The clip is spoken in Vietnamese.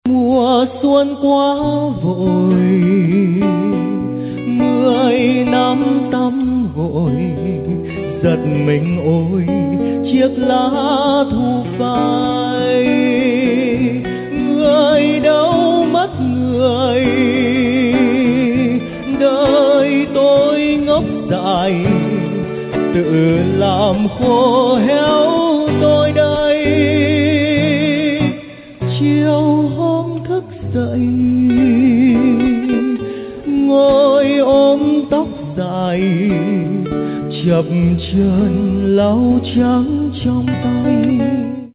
Mùa xuân quá vội, 10 năm tắm gội, giật mình ôi chiếc lá thu phai. Người đâu mất người, đời tôi ngốc dại, tự làm khô héo tôi đây. Chiều hôm thức dậy, ngồi ôm tóc dài, chập chờn lau trắng trong tay.